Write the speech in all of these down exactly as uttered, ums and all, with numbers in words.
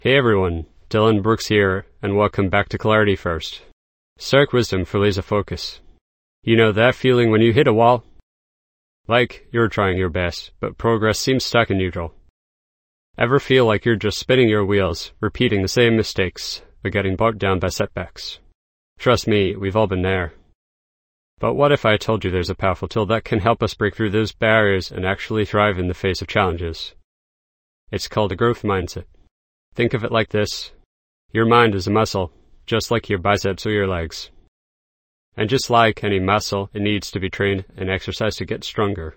Hey everyone, Dylan Brooks here, and welcome back to Clarity First. Stoic wisdom for laser focus. You know that feeling when you hit a wall? Like you're trying your best, but progress seems stuck in neutral. Ever feel like you're just spinning your wheels, repeating the same mistakes, but getting bogged down by setbacks? Trust me, we've all been there. But what if I told you there's a powerful tool that can help us break through those barriers and actually thrive in the face of challenges? It's called a growth mindset. Think of it like this. Your mind is a muscle, just like your biceps or your legs. And just like any muscle, it needs to be trained and exercised to get stronger.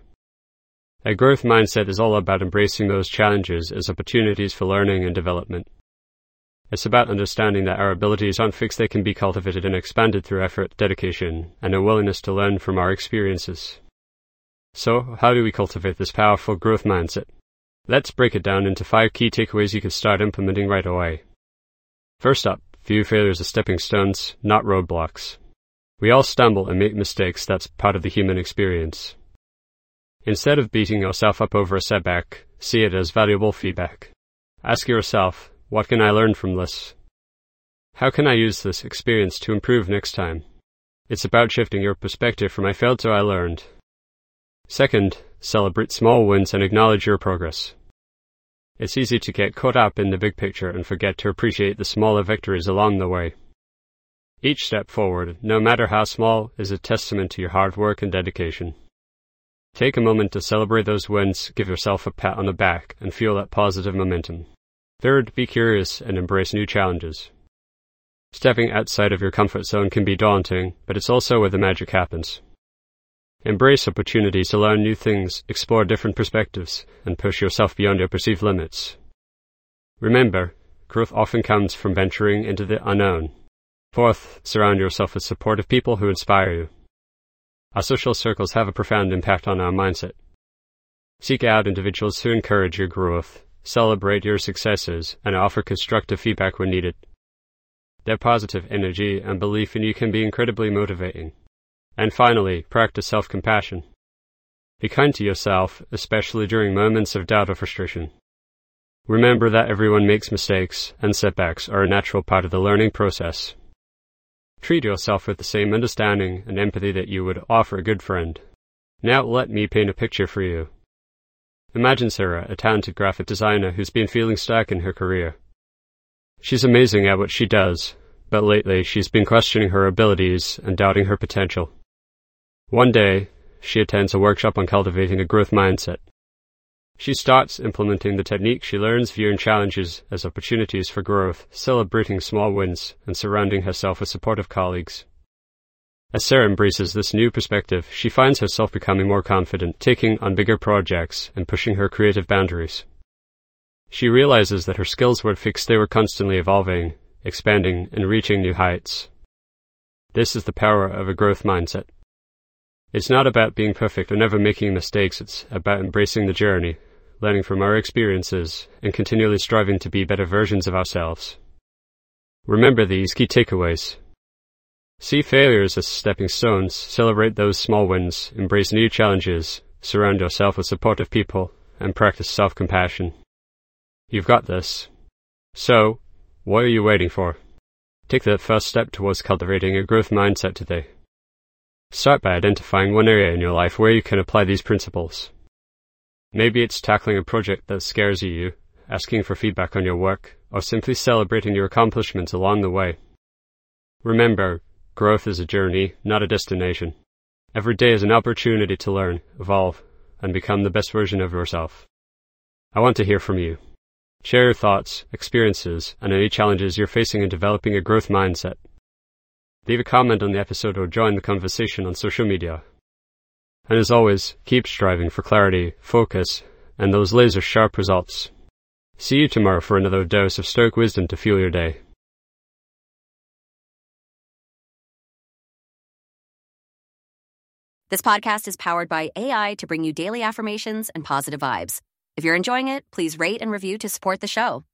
A growth mindset is all about embracing those challenges as opportunities for learning and development. It's about understanding that our abilities aren't fixed, they can be cultivated and expanded through effort, dedication, and a willingness to learn from our experiences. So, how do we cultivate this powerful growth mindset? Let's break it down into five key takeaways you can start implementing right away. First up, view failures as stepping stones, not roadblocks. We all stumble and make mistakes, that's part of the human experience. Instead of beating yourself up over a setback, see it as valuable feedback. Ask yourself, what can I learn from this? How can I use this experience to improve next time? It's about shifting your perspective from I failed to I learned. Second, celebrate small wins and acknowledge your progress. It's easy to get caught up in the big picture and forget to appreciate the smaller victories along the way. Each step forward, no matter how small, is a testament to your hard work and dedication. Take a moment to celebrate those wins, give yourself a pat on the back, and feel that positive momentum. Third, be curious and embrace new challenges. Stepping outside of your comfort zone can be daunting, but it's also where the magic happens. Embrace opportunities to learn new things, explore different perspectives, and push yourself beyond your perceived limits. Remember, growth often comes from venturing into the unknown. Fourth, surround yourself with supportive people who inspire you. Our social circles have a profound impact on our mindset. Seek out individuals who encourage your growth, celebrate your successes, and offer constructive feedback when needed. Their positive energy and belief in you can be incredibly motivating. And finally, practice self-compassion. Be kind to yourself, especially during moments of doubt or frustration. Remember that everyone makes mistakes, and setbacks are a natural part of the learning process. Treat yourself with the same understanding and empathy that you would offer a good friend. Now let me paint a picture for you. Imagine Sarah, a talented graphic designer who's been feeling stuck in her career. She's amazing at what she does, but lately she's been questioning her abilities and doubting her potential. One day, she attends a workshop on cultivating a growth mindset. She starts implementing the technique she learns, viewing challenges as opportunities for growth, celebrating small wins, and surrounding herself with supportive colleagues. As Sarah embraces this new perspective, she finds herself becoming more confident, taking on bigger projects, and pushing her creative boundaries. She realizes that her skills weren't fixed, they were constantly evolving, expanding, and reaching new heights. This is the power of a growth mindset. It's not about being perfect or never making mistakes, it's about embracing the journey, learning from our experiences, and continually striving to be better versions of ourselves. Remember these key takeaways. See failures as stepping stones, celebrate those small wins, embrace new challenges, surround yourself with supportive people, and practice self-compassion. You've got this. So, what are you waiting for? Take the first step towards cultivating a growth mindset today. Start by identifying one area in your life where you can apply these principles. Maybe it's tackling a project that scares you, asking for feedback on your work, or simply celebrating your accomplishments along the way. Remember, growth is a journey, not a destination. Every day is an opportunity to learn, evolve, and become the best version of yourself. I want to hear from you. Share your thoughts, experiences, and any challenges you're facing in developing a growth mindset. Leave a comment on the episode or join the conversation on social media. And as always, keep striving for clarity, focus, and those laser-sharp results. See you tomorrow for another dose of Stoic wisdom to fuel your day. This podcast is powered by A I to bring you daily affirmations and positive vibes. If you're enjoying it, please rate and review to support the show.